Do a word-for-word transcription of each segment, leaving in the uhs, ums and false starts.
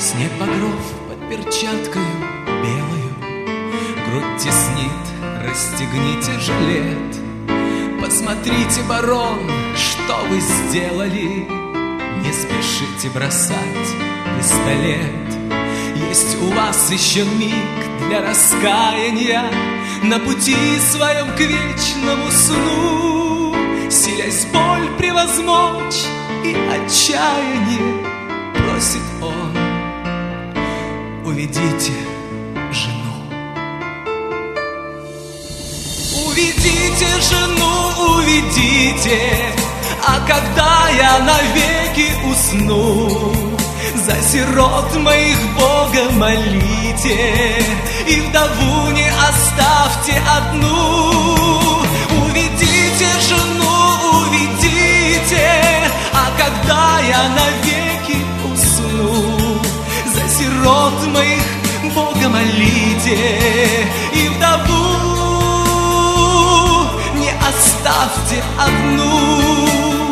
Снег багров под перчаткою белою, грудь теснит, расстегните жилет. Посмотрите, барон, что вы сделали, не спешите бросать пистолет. Есть у вас еще миг для раскаяния на пути своем к вечному сну, силясь боль превозмочь и отчаяние, просит он: уведите жену. Уведите жену, уведите, а когда я навеки усну, за сирот моих Бога молите, и вдову не оставьте одну. Уведите жену, уведите, а когда я навеки усну, за сирот моих Бога молите, и вдову не оставьте одну.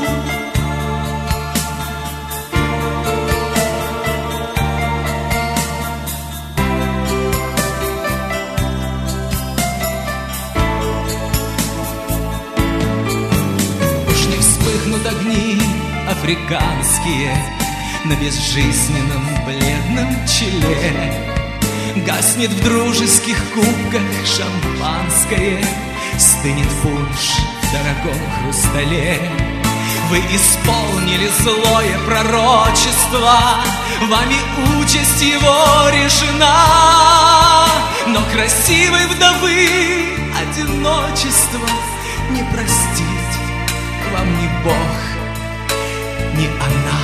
Огни африканские на безжизненном бледном челе, гаснет в дружеских кубках шампанское, стынет пунш в дорогом хрустале. Вы исполнили злое пророчество, вами участь его решена, но красивой вдовы одиночество не простит вам ни Бог, ни она.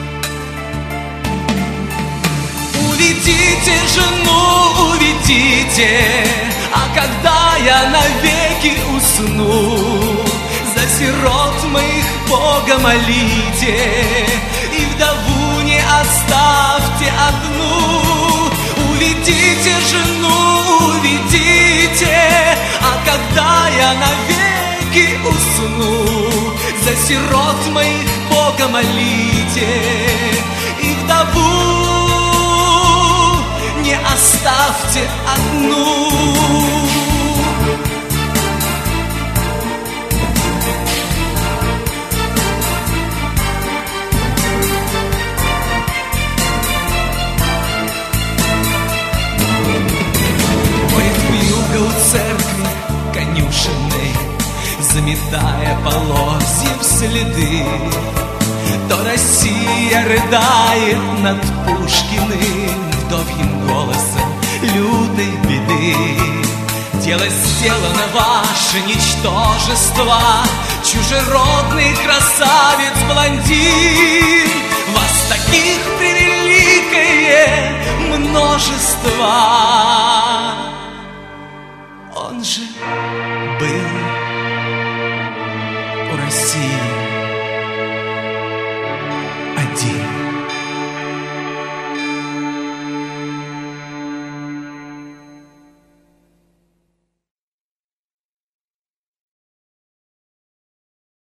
Уведите жену, уведите, а когда я навеки усну, за сирот моих Бога молите, и вдову не оставьте одну. Уведите жену, уведите, а когда я навеки усну, за сирот моих Бога молите, и вдову не оставьте одну. Ходит вьюга у церкви конюшенной, заметая полозьев следы. То Россия рыдает над Пушкиным вдовьим голосом лютой беды. Дело сделано, ваше ничтожество, чужеродный красавец-блондин.